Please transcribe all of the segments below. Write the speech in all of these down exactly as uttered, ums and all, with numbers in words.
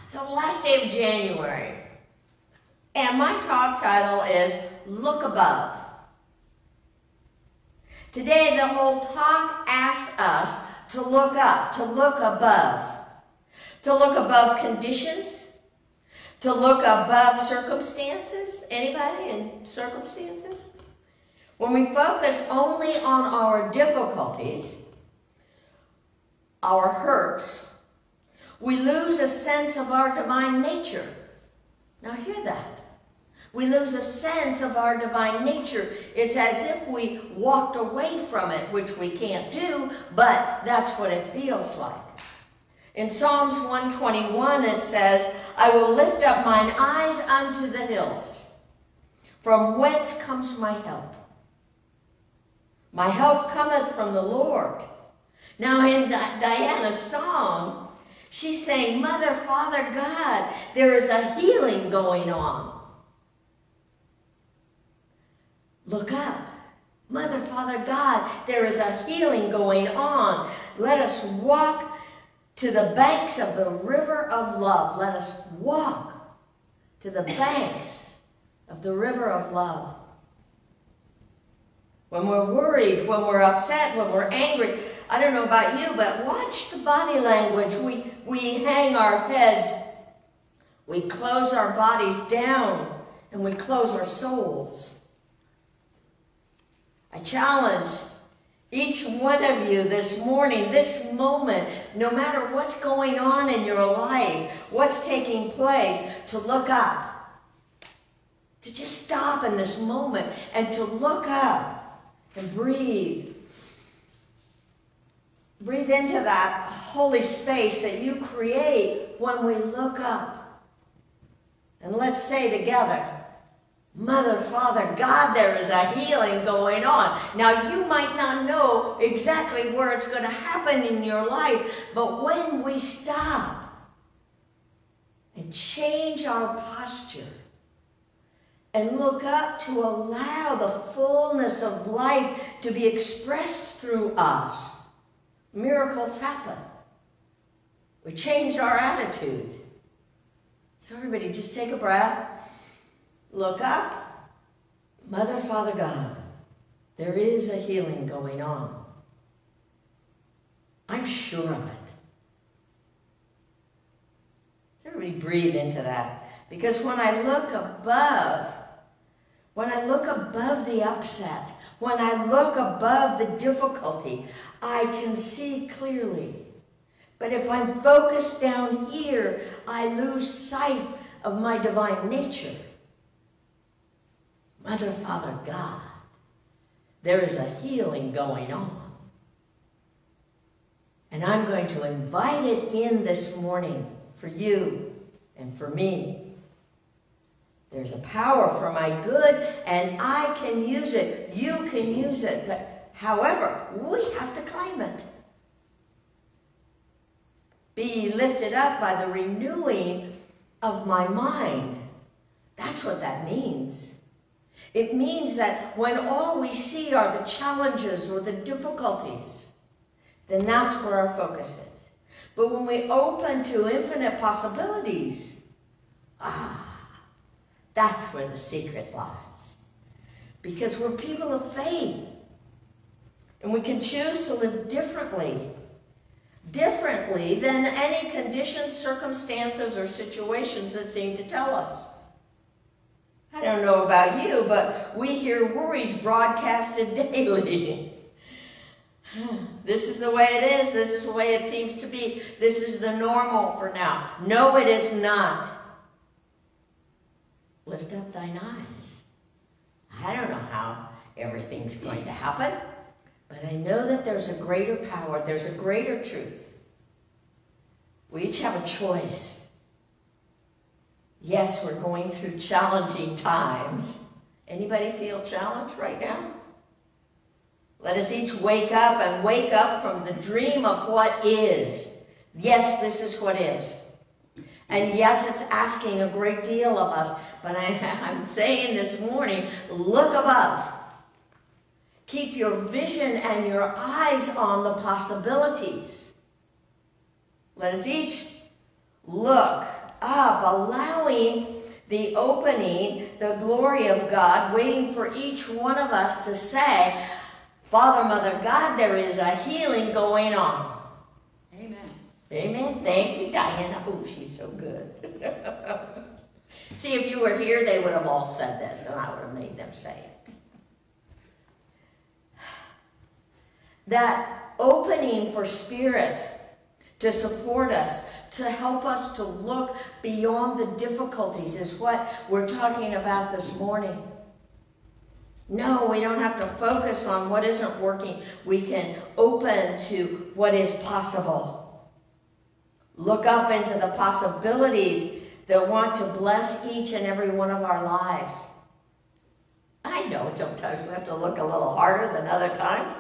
It's the last day of January. And my talk title is Look Above. Today, the whole talk asks us to look up, to look above. To look above conditions, to look above circumstances. Anybody in circumstances? When we focus only on our difficulties, our hurts, we lose a sense of our divine nature. Now hear that. We lose a sense of our divine nature. It's as if we walked away from it, which we can't do, but that's what it feels like. In Psalms one twenty-one it says, I will lift up mine eyes unto the hills. From whence comes my help? My help cometh from the Lord. Now in Diana's song, she's saying, Mother, Father, God, there is a healing going on. Look up. Mother, Father, God, there is a healing going on. Let us walk to the banks of the river of love. Let us walk to the banks of the river of love. When we're worried, when we're upset, when we're angry, I don't know about you, but watch the body language. We, we hang our heads, we close our bodies down, and we close our souls. I challenge each one of you this morning, this moment, no matter what's going on in your life, what's taking place, to look up. To just stop in this moment and to look up and breathe. Breathe into that holy space that you create when we look up. And let's say together, Mother, Father, God, there is a healing going on. Now, you might not know exactly where it's going to happen in your life, but when we stop and change our posture and look up to allow the fullness of life to be expressed through us, miracles happen. We change our attitude. So everybody just take a breath. Look up. Mother, Father, God, there is a healing going on. I'm sure of it. So everybody breathe into that. Because when I look above, when I look above the upset, when I look above the difficulty, I can see clearly. But if I'm focused down here, I lose sight of my divine nature. Mother, Father, God, there is a healing going on. And I'm going to invite it in this morning for you and for me. There's a power for my good, and I can use it. You can use it. But however, we have to claim it. Be lifted up by the renewing of my mind. That's what that means. It means that when all we see are the challenges or the difficulties, then that's where our focus is. But when we open to infinite possibilities, ah, that's where the secret lies. Because we're people of faith. And we can choose to live differently. Differently than any conditions, circumstances, or situations that seem to tell us. I don't know about you, but we hear worries broadcasted daily. This is the way it is. This is the way it seems to be. This is the normal for now. No, it is not. Lift up thine eyes. I don't know how everything's going to happen, but I know that there's a greater power. There's a greater truth. We each have a choice. Yes, we're going through challenging times. Anybody feel challenged right now? Let us each wake up and wake up from the dream of what is. Yes, this is what is. And yes, it's asking a great deal of us. But I, I'm saying this morning, look above. Keep your vision and your eyes on the possibilities. Let us each look up, allowing the opening, the glory of God, waiting for each one of us to say, Father, Mother, God, there is a healing going on. Amen. Amen. Thank you, Diana. Oh, she's so good. See, if you were here, they would have all said this, and I would have made them say it. That opening for Spirit to support us, to help us to look beyond the difficulties is what we're talking about this morning. No, we don't have to focus on what isn't working. We can open to what is possible. Look up into the possibilities that want to bless each and every one of our lives. I know sometimes we have to look a little harder than other times.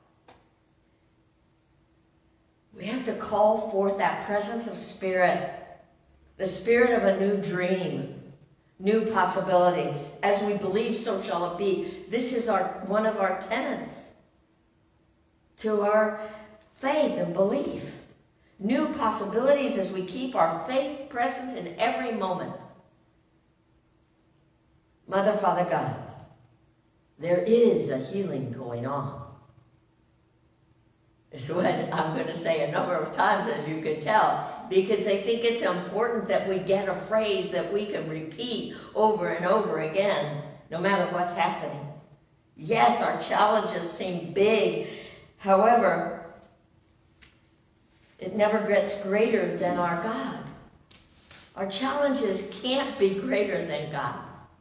We have to call forth that presence of Spirit, the spirit of a new dream, new possibilities. As we believe, so shall it be. This is our one of our tenets to our faith and belief. New possibilities as we keep our faith present in every moment. Mother, Father, God, there is a healing going on. Is what I'm going to say a number of times, as you can tell, because I think it's important that we get a phrase that we can repeat over and over again, no matter what's happening. Yes, our challenges seem big. However, it never gets greater than our God. Our challenges can't be greater than God.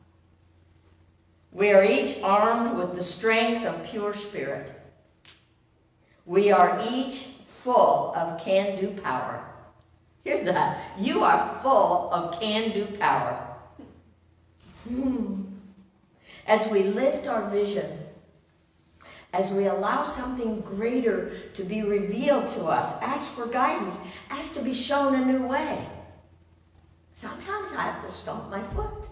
We are each armed with the strength of pure spirit. We are each full of can-do power. Hear that? You are full of can-do power. Hmm. As we lift our vision, as we allow something greater to be revealed to us, ask for guidance, ask to be shown a new way. Sometimes I have to stomp my foot.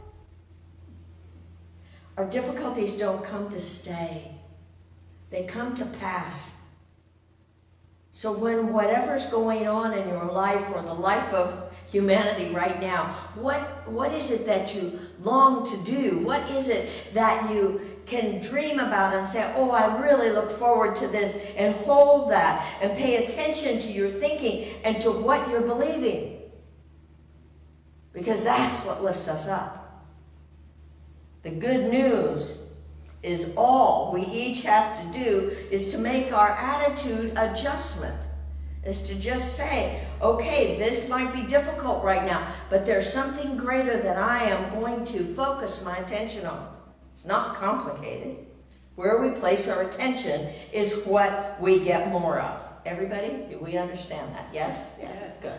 Our difficulties don't come to stay. They come to pass. So when whatever's going on in your life or the life of humanity right now, what, what is it that you long to do? What is it that you can dream about and say, oh, I really look forward to this, and hold that and pay attention to your thinking and to what you're believing? Because that's what lifts us up. The good news is all we each have to do is to make our attitude adjustment. Is to just say, okay, this might be difficult right now, but there's something greater that I am going to focus my attention on. It's not complicated. Where we place our attention is what we get more of. Everybody, do we understand that? Yes? Yes. Good.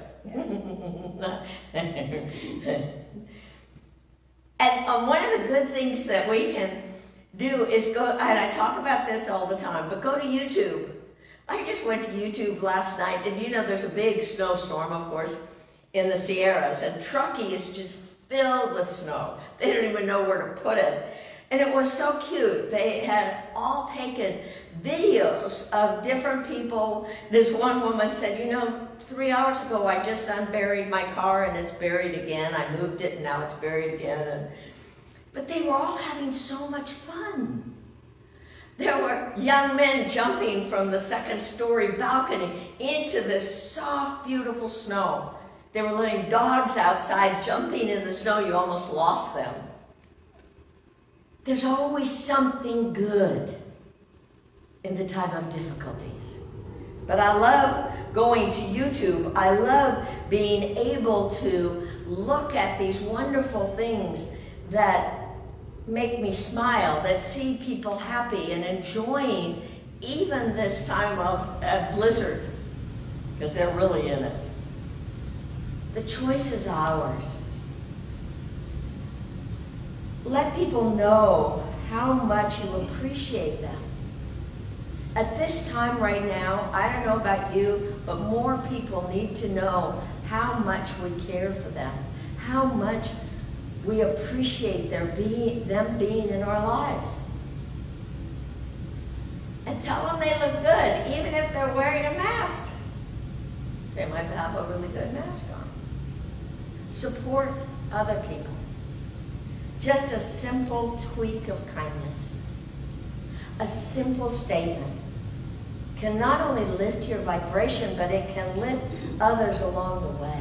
And um, one of the good things that we can do is go, and I talk about this all the time, but go to YouTube. I just went to YouTube last night, and you know there's a big snowstorm, of course, in the Sierras, and Truckee is just filled with snow. They don't even know where to put it. And it was so cute. They had all taken videos of different people. This one woman said, you know, three hours ago I just unburied my car and it's buried again. I moved it and now it's buried again. And, but they were all having so much fun. There were young men jumping from the second story balcony into this soft, beautiful snow. There were little dogs outside jumping in the snow. You almost lost them. There's always something good in the time of difficulties. But I love going to YouTube. I love being able to look at these wonderful things that make me smile, that see people happy and enjoying even this time of a blizzard, because they're really in it. The choice is ours. Let people know how much you appreciate them. At this time right now, I don't know about you, but more people need to know how much we care for them, how much we appreciate their being, them being in our lives. And tell them they look good, even if they're wearing a mask. They might have a really good mask on. Support other people. Just a simple tweak of kindness, a simple statement can not only lift your vibration, but it can lift others along the way.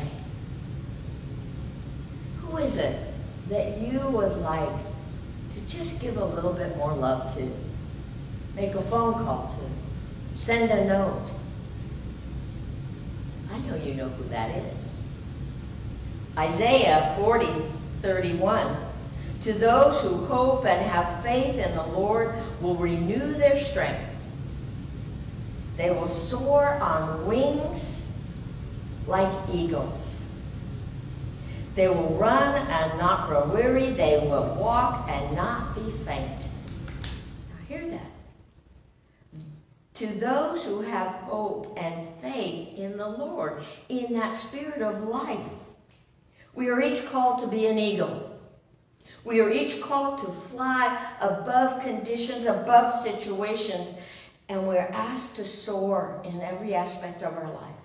Who is it that you would like to just give a little bit more love to? Make a phone call to, send a note. I know you know who that is. Isaiah forty, thirty-one. To those who hope and have faith in the Lord will renew their strength. They will soar on wings like eagles. They will run and not grow weary. They will walk and not be faint. Now hear that. To those who have hope and faith in the Lord, in that spirit of life. We are each called to be an eagle. We are each called to fly above conditions, above situations, and we're asked to soar in every aspect of our life.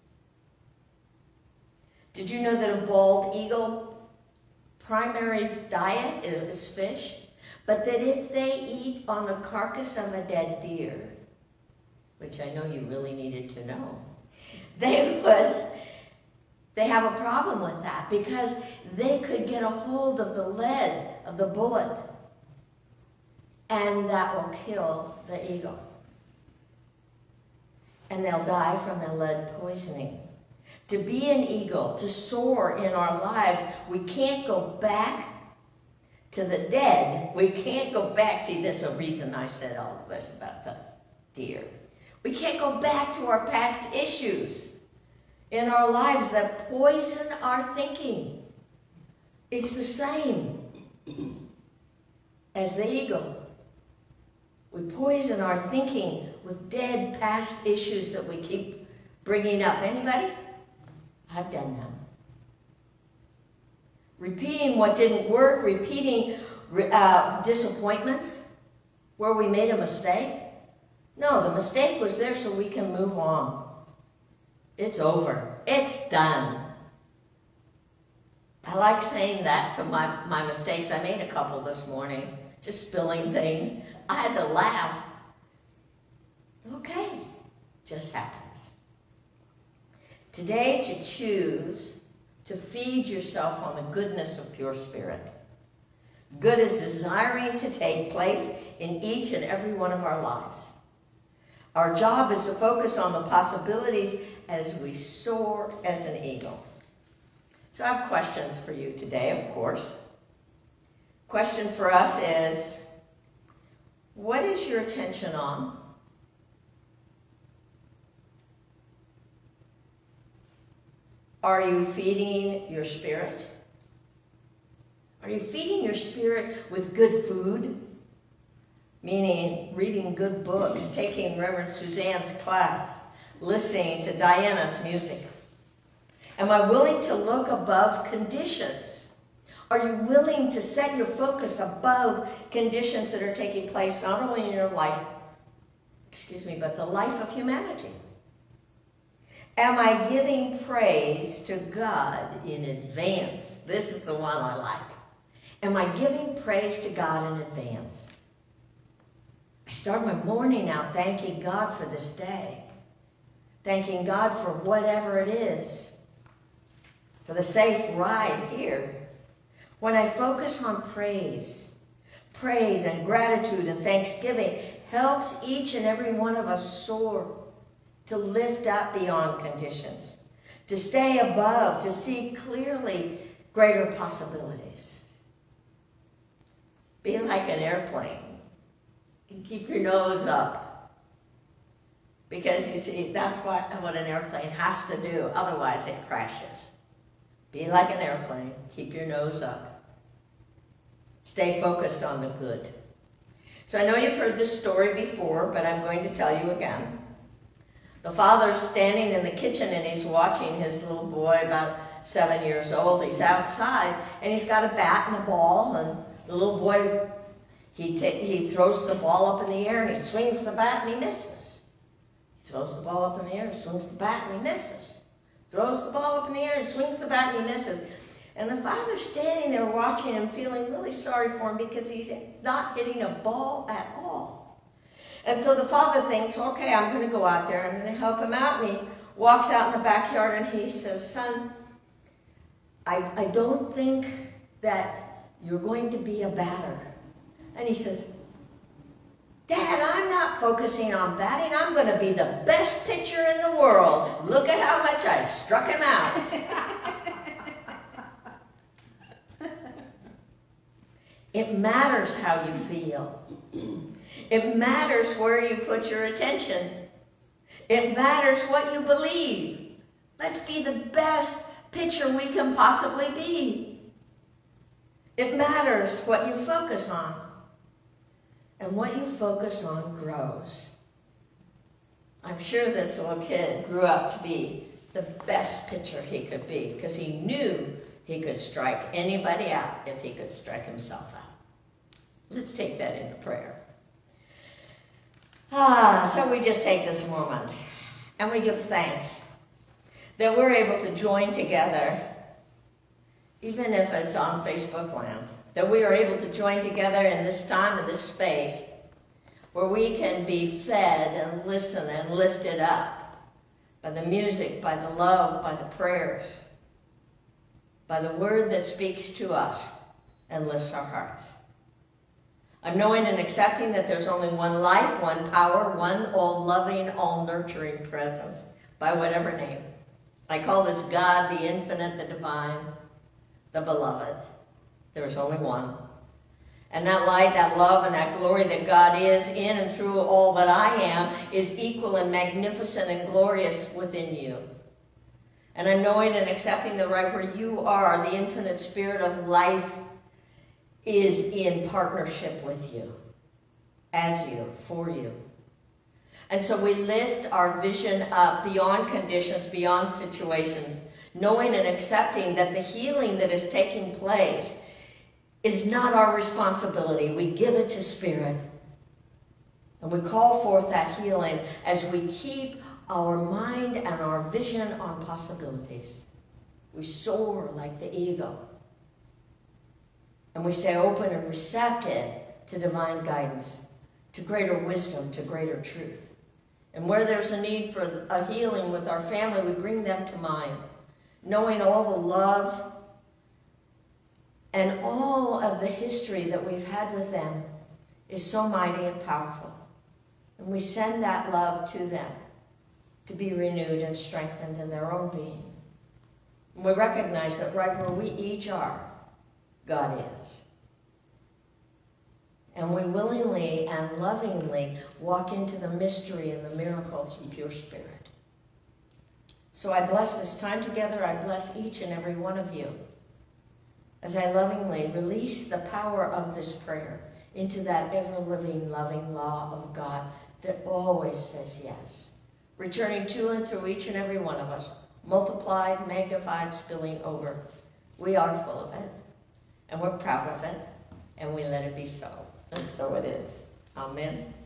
Did you know that a bald eagle primary diet is fish, but that if they eat on the carcass of a dead deer, which I know you really needed to know, they would, they have a problem with that because they could get a hold of the lead of the bullet and that will kill the eagle. And they'll die from the lead poisoning. To be an eagle, to soar in our lives, we can't go back to the dead. We can't go back. See, there's a reason I said all of this about the deer. We can't go back to our past issues in our lives that poison our thinking. It's the same as the eagle. We poison our thinking with dead past issues that we keep bringing up. Anybody? I've done that. Repeating what didn't work, repeating uh, disappointments where we made a mistake. No, the mistake was there so we can move on. It's over. It's done. I like saying that to my, my mistakes. I made a couple this morning, just spilling things. I had to laugh. Okay, just happens. Today, to choose to feed yourself on the goodness of pure spirit. Good is desiring to take place in each and every one of our lives. Our job is to focus on the possibilities as we soar as an eagle. So I have questions for you today, of course. Question for us is, what is your attention on? Are you feeding your spirit? Are you feeding your spirit with good food? Meaning reading good books, taking Reverend Suzanne's class, listening to Diana's music. Am I willing to look above conditions? Are you willing to set your focus above conditions that are taking place not only in your life, excuse me, but the life of humanity? Am I giving praise to God in advance? This is the one I like. Am I giving praise to God in advance? I start my morning out thanking God for this day. Thanking God for whatever it is. For the safe ride here. When I focus on praise, praise and gratitude and thanksgiving helps each and every one of us soar, to lift up beyond conditions, to stay above, to see clearly greater possibilities. Be like an airplane and keep your nose up. Because you see, that's what, what an airplane has to do, otherwise it crashes. Be like an airplane, keep your nose up. Stay focused on the good. So I know you've heard this story before, but I'm going to tell you again. The father's standing in the kitchen and he's watching his little boy, about seven years old. He's outside and he's got a bat and a ball, and the little boy, he, he throws the ball up in the air and he swings the bat and he misses. He throws the ball up in the air and swings the bat and he misses. Throws the ball up in the air and swings the bat and he misses. And the father's standing there watching him, feeling really sorry for him because he's not hitting a ball at all. And so the father thinks, okay, I'm going to go out there, I'm going to help him out. And he walks out in the backyard and he says, son, I, I don't think that you're going to be a batter. And he says, Dad, I'm not focusing on batting. I'm going to be the best pitcher in the world. Look at how much I struck him out. It matters how you feel. It matters where you put your attention. It matters what you believe. Let's be the best pitcher we can possibly be. It matters what you focus on. And what you focus on grows. I'm sure this little kid grew up to be the best pitcher he could be because he knew he could strike anybody out if he could strike himself out. Let's take that into prayer. Ah, so we just take this moment and we give thanks that we're able to join together, even if it's on Facebook land, that we are able to join together in this time and this space where we can be fed and listen and lifted up by the music, by the love, by the prayers, by the word that speaks to us and lifts our hearts. I'm knowing and accepting that there's only one life, one power, one all-loving, all-nurturing presence, by whatever name. I call this God, the infinite, the divine, the beloved. There's only one. And that light, that love, and that glory that God is in and through all that I am is equal and magnificent and glorious within you. And I'm knowing and accepting that right where you are, the infinite spirit of life is in partnership with you, as you, for you. And so we lift our vision up beyond conditions, beyond situations, knowing and accepting that the healing that is taking place is not our responsibility. We give it to Spirit. And we call forth that healing as we keep our mind and our vision on possibilities. We soar like the eagle. And we stay open and receptive to divine guidance, to greater wisdom, to greater truth. And where there's a need for a healing with our family, we bring them to mind, knowing all the love and all of the history that we've had with them is so mighty and powerful. And we send that love to them to be renewed and strengthened in their own being. And we recognize that right where we each are, God is. And we willingly and lovingly walk into the mystery and the miracles in pure spirit. So I bless this time together. I bless each and every one of you as I lovingly release the power of this prayer into that ever-living, loving law of God that always says yes, returning to and through each and every one of us, multiplied, magnified, spilling over. We are full of it, and we're proud of it, and we let it be so. And so it is. Amen.